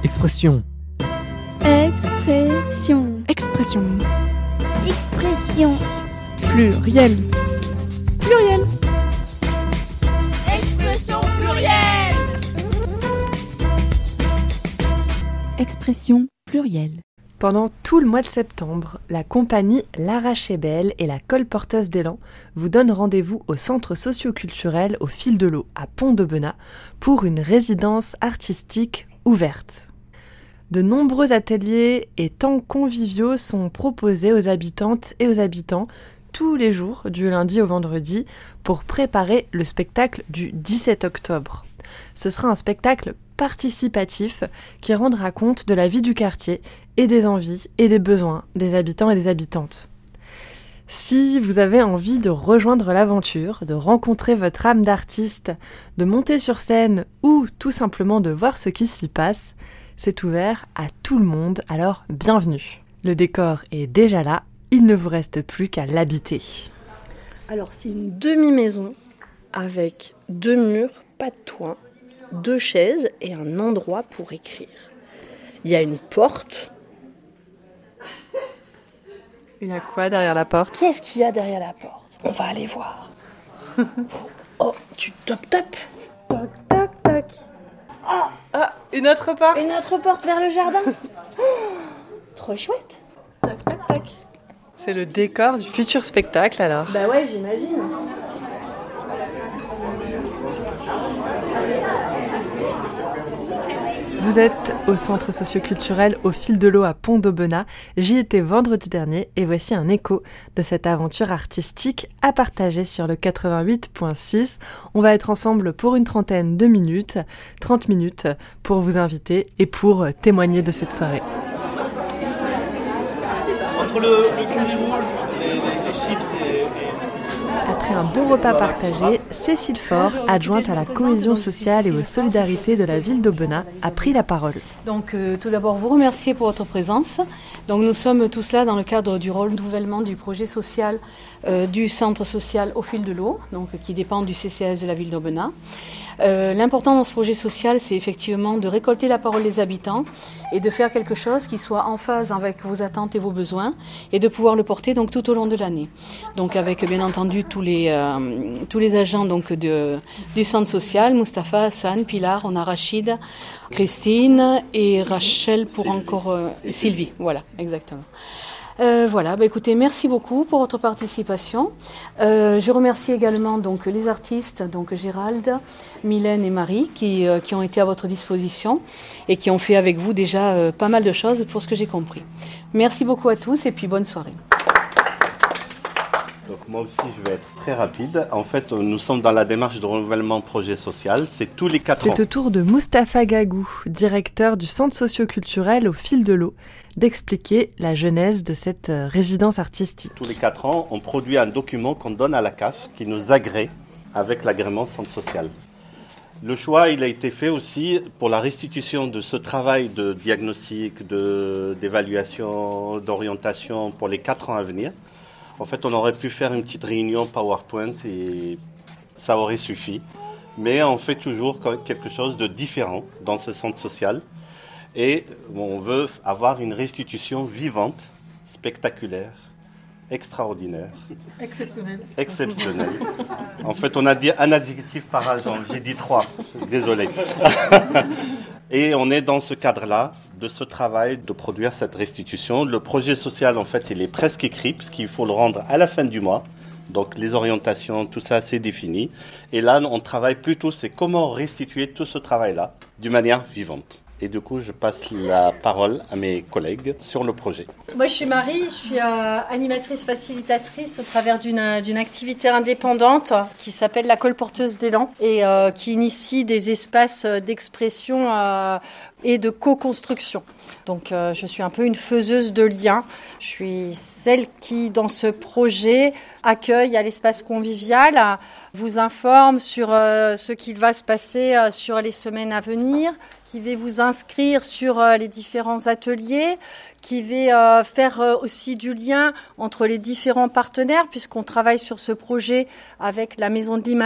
Expression. Expression. Expression. Expression. Pluriel. Pluriel. Expression plurielle. Expression plurielle. Pendant tout le mois de septembre, la compagnie L'Arrachée Belle et la Colporteuse d'élan vous donnent rendez-vous au centre socio-culturel au Fil de l'Eau à Pont-d'Aubenas pour une résidence artistique ouverte. De nombreux ateliers et temps conviviaux sont proposés aux habitantes et aux habitants tous les jours, du lundi au vendredi, pour préparer le spectacle du 17 octobre. Ce sera un spectacle participatif qui rendra compte de la vie du quartier et des envies et des besoins des habitants et des habitantes. Si vous avez envie de rejoindre l'aventure, de rencontrer votre âme d'artiste, de monter sur scène ou tout simplement de voir ce qui s'y passe, c'est ouvert à tout le monde, alors bienvenue. Le décor est déjà là, il ne vous reste plus qu'à l'habiter. Alors c'est une demi-maison avec 2 murs, pas de toit, 2 chaises et un endroit pour écrire. Il y a une porte. Il y a quoi derrière la porte ? Qu'est-ce qu'il y a derrière la porte ? On va aller voir. Oh, tu top. Toc, toc, toc. Ah, une autre porte ? Une autre porte vers le jardin. Trop chouette. Toc, toc, toc. C'est le décor du futur spectacle alors. Bah ouais, j'imagine. Vous êtes au centre socio-culturel au Fil de l'Eau à Pont-d'Aubenas. J'y étais vendredi dernier et voici un écho de cette aventure artistique à partager sur le 88.6. On va être ensemble pour une trentaine de minutes, 30 minutes pour vous inviter et pour témoigner de cette soirée. Entre le curry rouge, les chips et... Après un bon repas partagé, Cécile Faure, adjointe à la cohésion sociale et aux solidarités de la ville d'Aubenas, a pris la parole. Donc tout d'abord vous remercier pour votre présence. Donc nous sommes tous là dans le cadre du renouvellement du projet social du centre social au Fil de l'Eau, donc qui dépend du CCAS de la ville d'Aubenas. L'important dans ce projet social, c'est effectivement de récolter la parole des habitants et de faire quelque chose qui soit en phase avec vos attentes et vos besoins et de pouvoir le porter donc tout au long de l'année. Donc avec bien entendu tous les agents donc du centre social, Mustapha, Hassan, Pilar, on a Rachid, Christine et Rachel pour encore Sylvie. Voilà, exactement. Voilà, écoutez, merci beaucoup pour votre participation. Je remercie également donc les artistes, donc Gérald, Mylène et Marie, qui ont été à votre disposition et qui ont fait avec vous déjà pas mal de choses pour ce que j'ai compris. Merci beaucoup à tous et puis bonne soirée. Donc moi aussi, je vais être très rapide. En fait, nous sommes dans la démarche de renouvellement projet social. C'est tous les 4 ans. C'est au tour de Mustapha Gagou, directeur du centre socio-culturel au Fil de l'Eau, d'expliquer la genèse de cette résidence artistique. Tous les 4 ans, on produit un document qu'on donne à la CAF qui nous agrée avec l'agrément centre social. Le choix, il a été fait aussi pour la restitution de ce travail de diagnostic, d'évaluation, d'orientation pour les 4 ans à venir. En fait, on aurait pu faire une petite réunion PowerPoint et ça aurait suffi. Mais on fait toujours quelque chose de différent dans ce centre social. Et on veut avoir une restitution vivante, spectaculaire, extraordinaire. Exceptionnelle. En fait, on a dit un adjectif par agent. J'ai dit 3. Désolé. Et on est dans ce cadre-là, de ce travail, de produire cette restitution. Le projet social, en fait, il est presque écrit, puisqu'il faut le rendre à la fin du mois. Donc, les orientations, tout ça, c'est défini. Et là, on travaille plutôt, c'est comment restituer tout ce travail-là d'une manière vivante. Et du coup, je passe la parole à mes collègues sur le projet. Moi, je suis Marie, je suis animatrice facilitatrice au travers d'une activité indépendante qui s'appelle la Colporteuse d'élan et qui initie des espaces d'expression et de co-construction. Donc, je suis un peu une faiseuse de liens. Je suis celle qui, dans ce projet, accueille à l'espace convivial, vous informe sur ce qui va se passer sur les semaines à venir, qui va vous inscrire sur les différents ateliers, qui va faire aussi du lien entre les différents partenaires, puisqu'on travaille sur ce projet avec la Maison de l'Image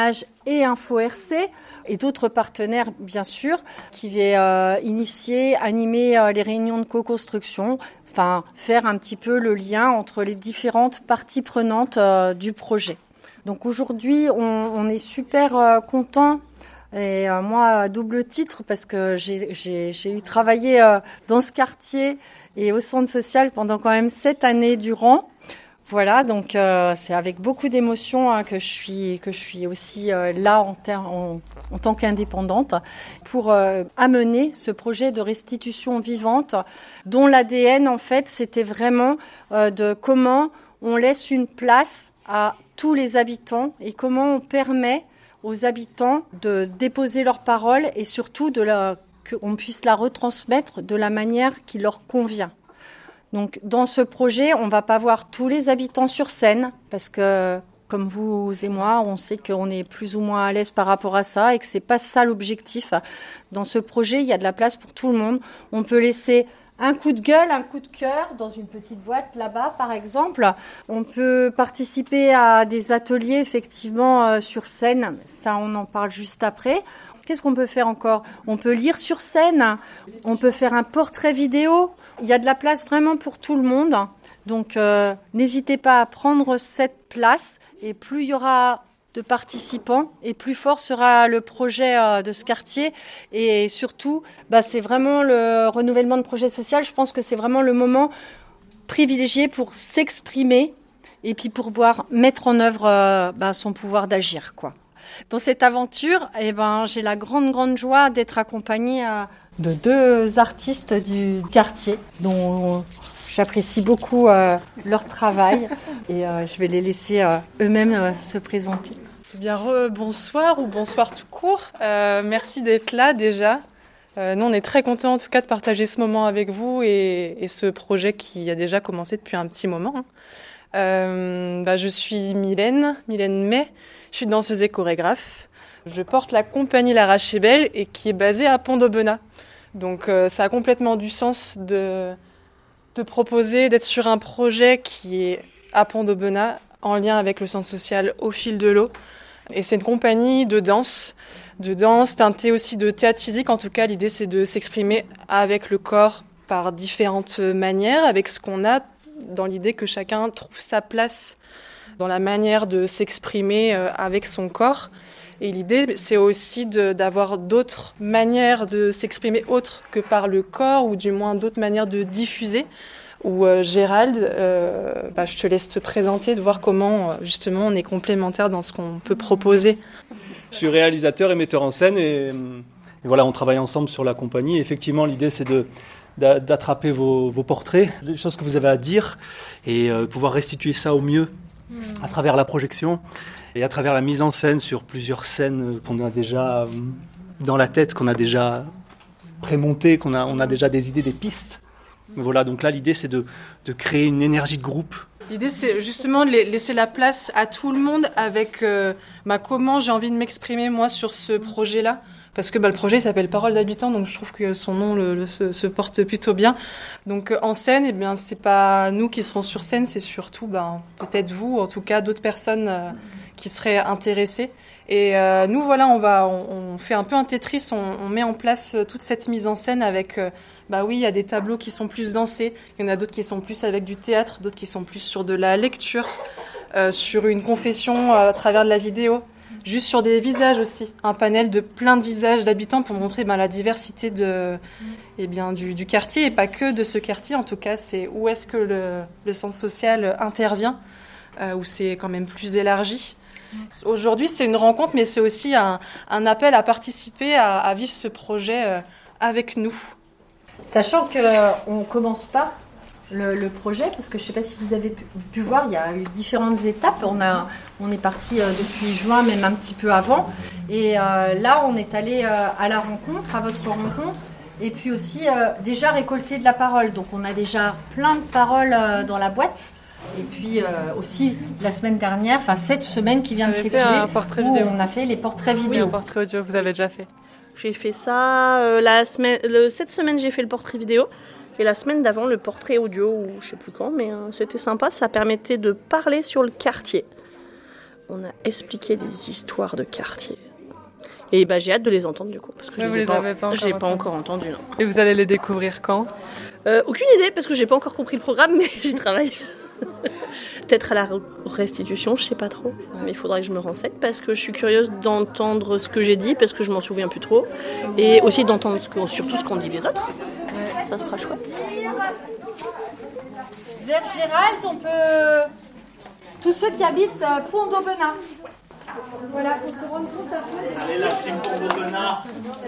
et Info RC et d'autres partenaires bien sûr qui va initier, animer les réunions de co-construction, enfin faire un petit peu le lien entre les différentes parties prenantes du projet. Donc aujourd'hui on est super contents. Et moi, à double titre, parce que j'ai eu travaillé dans ce quartier et au centre social pendant quand même 7 années durant. Voilà, donc c'est avec beaucoup d'émotion que je suis aussi là en tant qu'indépendante pour amener ce projet de restitution vivante dont l'ADN, en fait, c'était vraiment de comment on laisse une place à tous les habitants et comment on permet aux habitants de déposer leurs paroles et surtout qu'on puisse la retransmettre de la manière qui leur convient. Donc dans ce projet, on va pas voir tous les habitants sur scène parce que comme vous et moi, on sait qu'on est plus ou moins à l'aise par rapport à ça et que c'est pas ça l'objectif. Dans ce projet, il y a de la place pour tout le monde. On peut laisser un coup de gueule, un coup de cœur dans une petite boîte là-bas, par exemple. On peut participer à des ateliers, effectivement, sur scène. Ça, on en parle juste après. Qu'est-ce qu'on peut faire encore ? On peut lire sur scène. On peut faire un portrait vidéo. Il y a de la place vraiment pour tout le monde. Donc, n'hésitez pas à prendre cette place. Et plus il y aura de participants et plus fort sera le projet de ce quartier et surtout c'est vraiment le renouvellement de projet social. Je pense que c'est vraiment le moment privilégié pour s'exprimer et puis pour pouvoir mettre en œuvre son pouvoir d'agir quoi. Dans cette aventure, j'ai la grande joie d'être accompagnée de 2 artistes du quartier dont j'apprécie beaucoup leur travail et je vais les laisser eux-mêmes se présenter. Eh bien, bonsoir ou bonsoir tout court. Merci d'être là déjà. Nous, on est très contents en tout cas de partager ce moment avec vous et ce projet qui a déjà commencé depuis un petit moment. Je suis Mylène May. Je suis danseuse et chorégraphe. Je porte la compagnie L'Arrachébelle et qui est basée à Pont-d'Aubenas. Donc, ça a complètement du sens de proposer d'être sur un projet qui est à Pont-d'Aubenas en lien avec le centre social Au Fil de l'eau. Et c'est une compagnie de danse teintée aussi de théâtre physique. En tout cas, l'idée, c'est de s'exprimer avec le corps par différentes manières, avec ce qu'on a, dans l'idée que chacun trouve sa place dans la manière de s'exprimer avec son corps. Et l'idée, c'est aussi d'avoir d'autres manières de s'exprimer autres que par le corps, ou du moins d'autres manières de diffuser. Ou Gérald, je te laisse te présenter, de voir comment justement on est complémentaires dans ce qu'on peut proposer. Je suis réalisateur et metteur en scène et voilà, on travaille ensemble sur la compagnie. Effectivement, l'idée c'est d'attraper vos portraits, les choses que vous avez à dire et pouvoir restituer ça au mieux à travers la projection et à travers la mise en scène sur plusieurs scènes qu'on a déjà dans la tête, qu'on a déjà prémontées, on a déjà des idées, des pistes. Voilà, donc là l'idée c'est de créer une énergie de groupe. L'idée c'est justement de laisser la place à tout le monde avec comment j'ai envie de m'exprimer moi sur ce projet-là. Parce que le projet s'appelle Parole d'habitants, donc je trouve que son nom se porte plutôt bien. Donc en scène, c'est pas nous qui serons sur scène, c'est surtout peut-être vous, ou en tout cas d'autres personnes qui seraient intéressées. Et nous voilà, on fait un peu un Tetris, on met en place toute cette mise en scène avec oui, il y a des tableaux qui sont plus dansés, il y en a d'autres qui sont plus avec du théâtre, d'autres qui sont plus sur de la lecture, sur une confession à travers de la vidéo, juste sur des visages aussi, un panel de plein de visages d'habitants pour montrer la diversité du quartier et pas que de ce quartier. En tout cas, c'est où est-ce que le centre social intervient, où c'est quand même plus élargi. Aujourd'hui, c'est une rencontre, mais c'est aussi un appel à participer, à vivre ce projet avec nous. Sachant qu'on ne commence pas le projet, parce que je ne sais pas si vous avez pu voir, il y a eu différentes étapes. On est parti depuis juin, même un petit peu avant. Et là, on est allé à la rencontre, à votre rencontre, et puis aussi déjà récolter de la parole. Donc on a déjà plein de paroles dans la boîte. Et puis aussi la semaine dernière, cette semaine qui vient de s'écouler, on a fait les portraits vidéo. Oui, un portrait audio, vous avez déjà fait. J'ai fait ça cette semaine, j'ai fait le portrait vidéo. Et la semaine d'avant, le portrait audio, ou je sais plus quand, mais c'était sympa. Ça permettait de parler sur le quartier. on a expliqué des histoires de quartier. Et j'ai hâte de les entendre du coup, parce que je les ai pas encore entendus. Non. Et vous allez les découvrir quand ? Aucune idée, parce que j'ai pas encore compris le programme, mais j'y travaille. Peut-être à la restitution, je sais pas trop. Mais il faudra que je me renseigne, parce que je suis curieuse d'entendre ce que j'ai dit, parce que je m'en souviens plus trop. Et aussi d'entendre surtout ce qu'ont dit les autres. Ça sera chouette. Vers Gérald, on peut... Tous ceux qui habitent Pont d'Aubenas. Voilà, pour se rendre compte un peu. Allez, la team Pont d'Aubenas.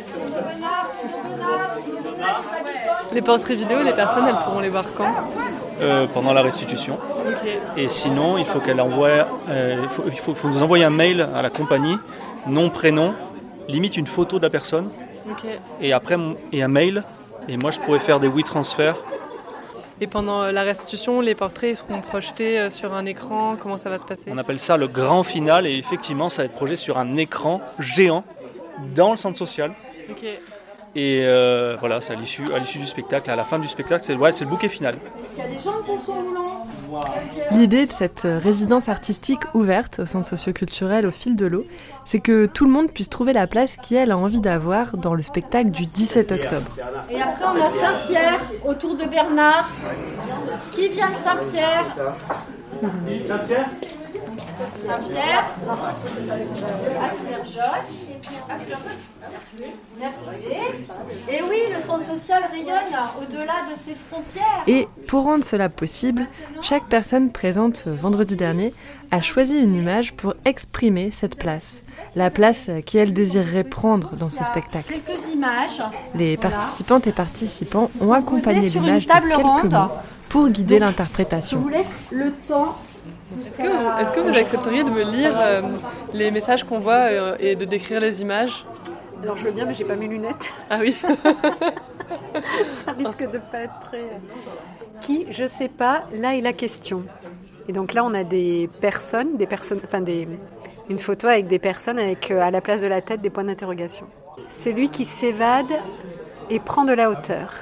Les portraits vidéo, les personnes, elles pourront les voir quand ? Pendant la restitution. Okay. Et sinon, il faut qu'elle envoie, il faut nous envoyer un mail à la compagnie, nom, prénom, limite une photo de la personne, et après et un mail. Et moi, je pourrais faire des WeTransfer. Et pendant la restitution, les portraits seront projetés sur un écran. Comment ça va se passer ? On appelle ça le grand final, et effectivement, ça va être projeté sur un écran géant dans le centre social. Okay. Et voilà, c'est à l'issue du spectacle, à la fin du spectacle, c'est le bouquet final. Il y a des gens qui sont moulants. L'idée de cette résidence artistique ouverte au centre socioculturel au fil de l'eau, c'est que tout le monde puisse trouver la place qu'elle a envie d'avoir dans le spectacle du 17 octobre. Et après, on a Saint-Pierre, autour de Bernard. Qui vient de Saint-Pierre ? Saint-Pierre ? Saint-Pierre, Aspergeoc, et oui, le centre social rayonne au-delà de ses frontières. Et pour rendre cela possible, chaque personne présente vendredi dernier a choisi une image pour exprimer cette place, la place qu'elle désirerait prendre dans ce spectacle. Quelques images. Les participantes et participants ont accompagné l'image de quelques ronde mots pour guider l'interprétation. Je vous laisse le temps. Est-ce que vous accepteriez de me lire les messages qu'on voit et de décrire les images ? Alors je veux bien, mais j'ai pas mes lunettes. Ah oui. Ça risque de pas être très... Qui, je sais pas, là est la question. Et donc là on a des personnes, une photo avec des personnes avec à la place de la tête des points d'interrogation. Celui qui s'évade et prend de la hauteur.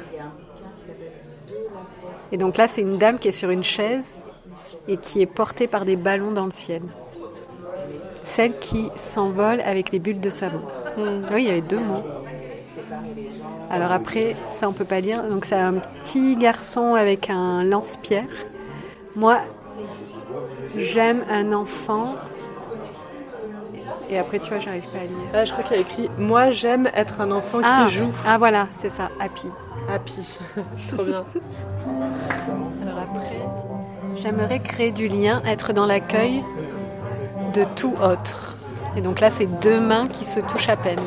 Et donc là c'est une dame qui est sur une chaise et qui est portée par des ballons dans le ciel. Celle qui s'envole avec les bulles de savon. Oui, il y avait 2 mots. Alors après, ça on peut pas lire. Donc c'est un petit garçon avec un lance-pierre. Moi, j'aime un enfant. Et après, tu vois, j'arrive pas à lire. Ah, je crois qu'il y a écrit « Moi, j'aime être un enfant qui joue ». Ah voilà, c'est ça, Happy. Happy, trop bien. Alors après, j'aimerais créer du lien, être dans l'accueil de tout autre. Et donc là, c'est 2 mains qui se touchent à peine.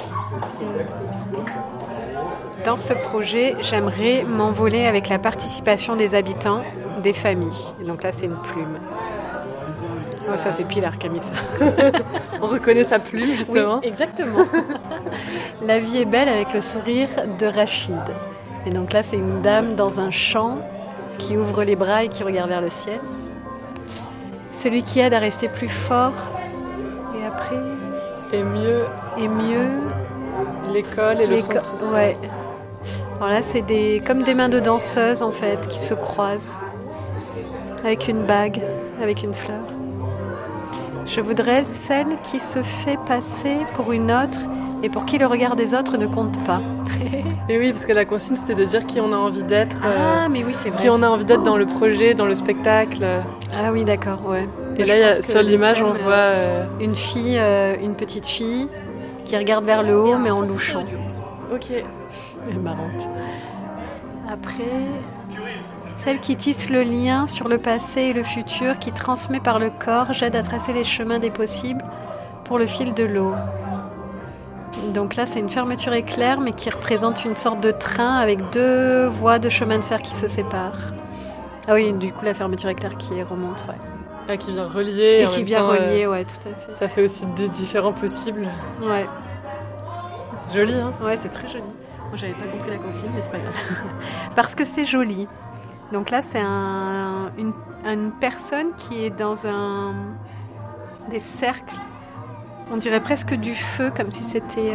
Dans ce projet, j'aimerais m'envoler avec la participation des habitants, des familles. Et donc là, c'est une plume. Oh, ça, c'est Pilar qui a mis ça. On reconnaît sa plume, justement. Oui, exactement. La vie est belle avec le sourire de Rachid. Et donc là, c'est une dame dans un champ qui ouvre les bras et qui regarde vers le ciel. Celui qui aide à rester plus fort. Et après... Et mieux. L'école et le centre social. Ouais. Alors là, c'est comme des mains de danseuses, en fait, qui se croisent. Avec une bague, avec une fleur. Je voudrais celle qui se fait passer pour une autre et pour qui le regard des autres ne compte pas. Et oui, parce que la consigne, c'était de dire qui on a envie d'être. Mais oui, c'est vrai. Qui on a envie d'être dans le projet, dans le spectacle. Ah oui, d'accord, ouais. Et là, sur l'image, on voit... Une fille, une petite fille, qui regarde vers le haut, mais en louchant. Ok. Elle est marrante. Après... Celle qui tisse le lien sur le passé et le futur, qui transmet par le corps, j'aide à tracer les chemins des possibles pour le fil de l'eau. Donc là, c'est une fermeture éclair, mais qui représente une sorte de train avec 2 voies de chemin de fer qui se séparent. Ah oui, du coup, la fermeture éclair qui remonte, ouais. Ah, qui vient relier. Et qui vient relier, ouais, tout à fait. Ça fait aussi des différents possibles. Ouais. C'est joli, hein ? Ouais, c'est très joli. Moi, j'avais pas compris la consigne, mais c'est pas grave. Parce que c'est joli. Donc là, c'est une personne qui est dans des cercles. On dirait presque du feu, comme si c'était...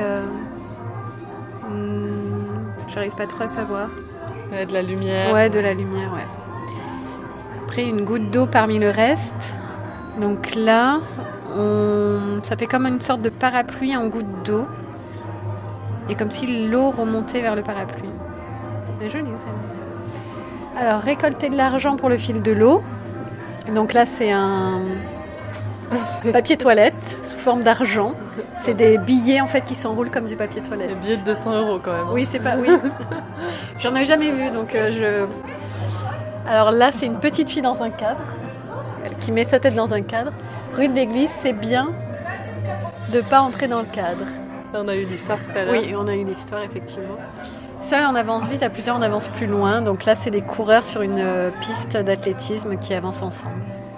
j'arrive pas trop à savoir. Ouais, de la lumière. Ouais, de la lumière, ouais. Après, une goutte d'eau parmi le reste. Donc là, ça fait comme une sorte de parapluie en goutte d'eau. Et comme si l'eau remontait vers le parapluie. C'est joli, ça. Alors, récolter de l'argent pour le fil de l'eau. Donc là, c'est un papier toilette sous forme d'argent. C'est des billets en fait qui s'enroulent comme du papier toilette. Des billets de 200 € quand même. Oui, c'est pas. Oui. J'en avais jamais vu, donc Alors là, c'est une petite fille dans un cadre, qui met sa tête dans un cadre. Rue de l'église, c'est bien de pas entrer dans le cadre. Là, on a eu l'histoire tout à l'heure. Oui, on a eu l'histoire, effectivement. Seul, on avance vite, à plusieurs, on avance plus loin. Donc là, c'est des coureurs sur une piste d'athlétisme qui avancent ensemble.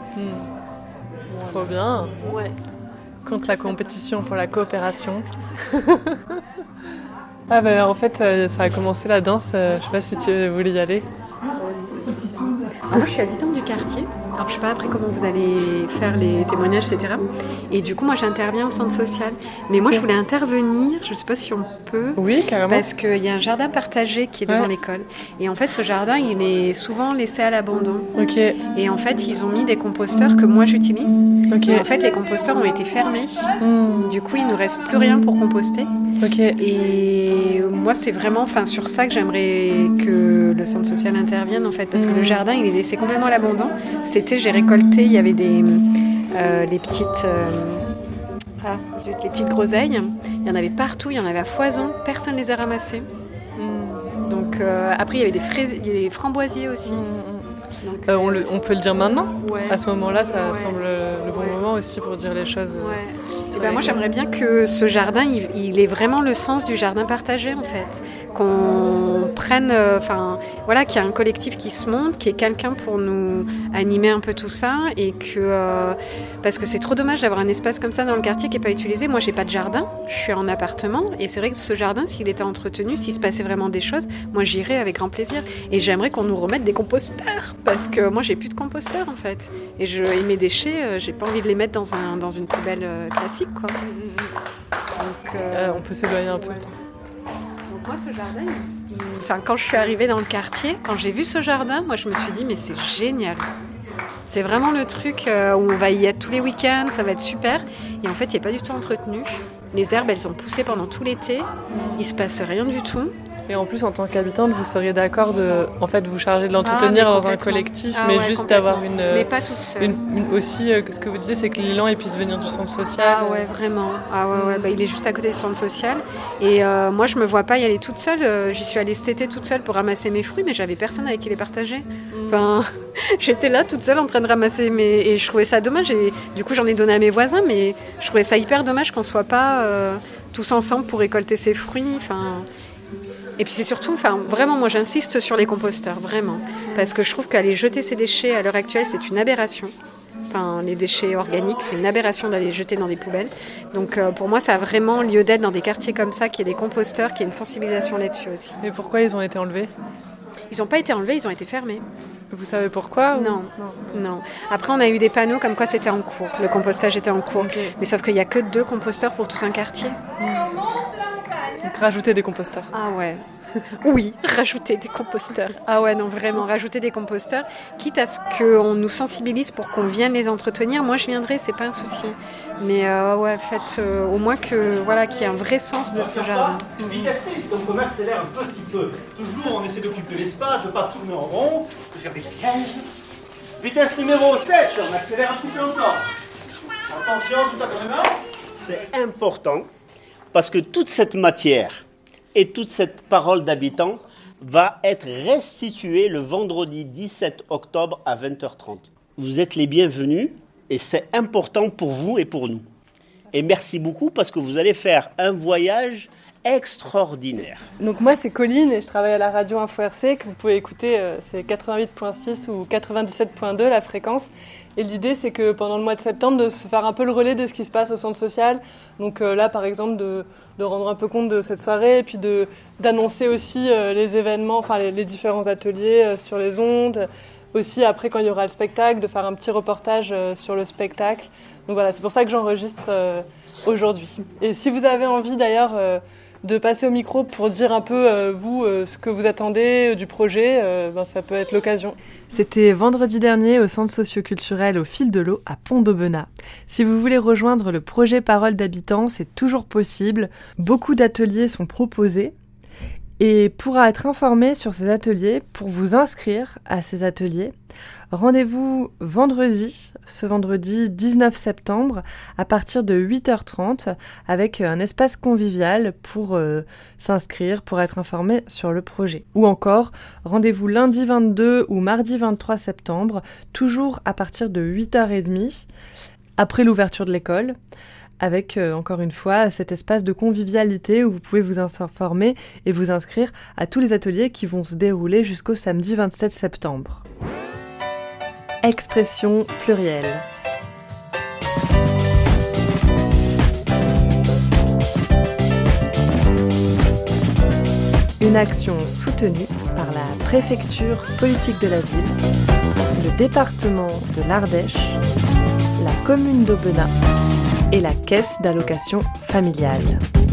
Trop bien. Ouais. Contre la compétition pour la coopération. En fait, ça a commencé la danse. Je sais pas si tu voulais y aller. Moi, je suis habitante du quartier. Alors, je sais pas après comment vous allez faire les témoignages, etc. Et du coup, moi, j'interviens au centre social. Mais moi, je voulais intervenir. Je sais pas si on peut. Oui, carrément. Parce qu'il y a un jardin partagé qui est devant l'école. Et en fait, ce jardin, il est souvent laissé à l'abandon. Ok. Et en fait, ils ont mis des composteurs que moi, j'utilise. Ok. Et en fait, les composteurs ont été fermés. Du coup, il nous reste plus rien pour composter. Ok. Et moi, c'est vraiment sur ça que j'aimerais que le centre social intervienne, en fait. Parce que le jardin, il est laissé complètement à l'abandon. Cet été, j'ai récolté, il y avait les petites groseilles. Il y en avait partout, il y en avait à foison. Personne ne les a ramassées. Donc, après, il y avait des framboisiers aussi. Donc, on peut le dire maintenant. Ouais. À ce moment-là, ça semble le bon moment aussi pour dire les choses. Moi, j'aimerais bien que ce jardin, il ait vraiment le sens du jardin partagé, en fait. Qu'on prenne, qu'il y a un collectif qui se monte, qu'il y ait quelqu'un pour nous animer un peu tout ça, et que parce que c'est trop dommage d'avoir un espace comme ça dans le quartier qui n'est pas utilisé. Moi, j'ai pas de jardin, je suis en appartement, et c'est vrai que ce jardin, s'il était entretenu, s'il se passait vraiment des choses, moi, j'irais avec grand plaisir. Et j'aimerais qu'on nous remette des composteurs, parce que moi, j'ai plus de composteurs, en fait. Et mes déchets, j'ai pas envie de les mettre dans une poubelle classique, quoi. Donc, on peut s'éloigner un peu. Donc moi, ce jardin, quand je suis arrivée dans le quartier, quand j'ai vu ce jardin, moi, je me suis dit, mais c'est génial. C'est vraiment le truc où on va y être tous les week-ends, ça va être super. Et en fait, il n'est pas du tout entretenu. Les herbes, elles ont poussé pendant tout l'été. Il se passe rien du tout. Et en plus, en tant qu'habitante, vous seriez d'accord de vous charger de l'entretenir dans un collectif, mais juste d'avoir une... Mais pas toute seule. Aussi, ce que vous disiez, c'est que l'élan, il puisse venir du centre social. Ah ouais, vraiment. Il est juste à côté du centre social. Et moi, je me vois pas y aller toute seule. J'y suis allée cet été toute seule pour ramasser mes fruits, mais j'avais personne avec qui les partager. J'étais là toute seule en train de ramasser et je trouvais ça dommage. Et du coup, j'en ai donné à mes voisins, mais je trouvais ça hyper dommage qu'on soit pas tous ensemble pour récolter ces fruits. Et puis c'est surtout, vraiment, moi j'insiste sur les composteurs, vraiment. Parce que je trouve qu'aller jeter ces déchets à l'heure actuelle, c'est une aberration. Les déchets organiques, c'est une aberration d'aller les jeter dans des poubelles. Donc pour moi, ça a vraiment lieu d'être dans des quartiers comme ça, qu'il y ait des composteurs, qu'il y ait une sensibilisation là-dessus aussi. Et pourquoi ils ont été enlevés ? Ils n'ont pas été enlevés, ils ont été fermés. Vous savez pourquoi ? Non. Après, on a eu des panneaux comme quoi c'était en cours. Le compostage était en cours. Okay. Mais sauf qu'il n'y a que 2 composteurs pour tout un quartier. Donc rajouter des composteurs. Ah ouais. Oui, rajouter des composteurs. Ah ouais, non, vraiment, rajouter des composteurs. Quitte à ce qu'on nous sensibilise pour qu'on vienne les entretenir. Moi, je viendrai, c'est pas un souci. Mais faites au moins qu'il y ait un vrai sens de ce jardin. Vitesse 6, donc on accélère un petit peu. Toujours, on essaie d'occuper l'espace, de ne pas tourner en rond, de faire des pièges. Vitesse numéro 7, on accélère un petit peu encore. Attention, tout à fait. C'est important parce que toute cette matière et toute cette parole d'habitant va être restituée le vendredi 17 octobre à 20h30. Vous êtes les bienvenus et c'est important pour vous et pour nous. Et merci beaucoup parce que vous allez faire un voyage extraordinaire. Donc moi c'est Colline et je travaille à la radio Info RC que vous pouvez écouter, c'est 88.6 ou 97.2 la fréquence. Et l'idée, c'est que pendant le mois de septembre, de se faire un peu le relais de ce qui se passe au centre social. Donc là, par exemple, de rendre un peu compte de cette soirée et puis d'annoncer aussi les événements, les différents ateliers sur les ondes. Aussi, après, quand il y aura le spectacle, de faire un petit reportage sur le spectacle. Donc voilà, c'est pour ça que j'enregistre aujourd'hui. Et si vous avez envie, d'ailleurs, de passer au micro pour dire un peu, ce que vous attendez du projet, ça peut être l'occasion. C'était vendredi dernier au Centre socioculturel au Fil de l'eau à Pont-d'Aubenas. Si vous voulez rejoindre le projet Parole d'habitants, c'est toujours possible. Beaucoup d'ateliers sont proposés. Et pour être informé sur ces ateliers, pour vous inscrire à ces ateliers, rendez-vous ce vendredi 19 septembre à partir de 8h30 avec un espace convivial pour s'inscrire, pour être informé sur le projet. Ou encore, rendez-vous lundi 22 ou mardi 23 septembre, toujours à partir de 8h30, après l'ouverture de l'école, avec, encore une fois, cet espace de convivialité où vous pouvez vous informer et vous inscrire à tous les ateliers qui vont se dérouler jusqu'au samedi 27 septembre. Expression plurielle. Une action soutenue par la préfecture politique de la ville, le département de l'Ardèche, la commune d'Aubenas et la caisse d'allocation familiale.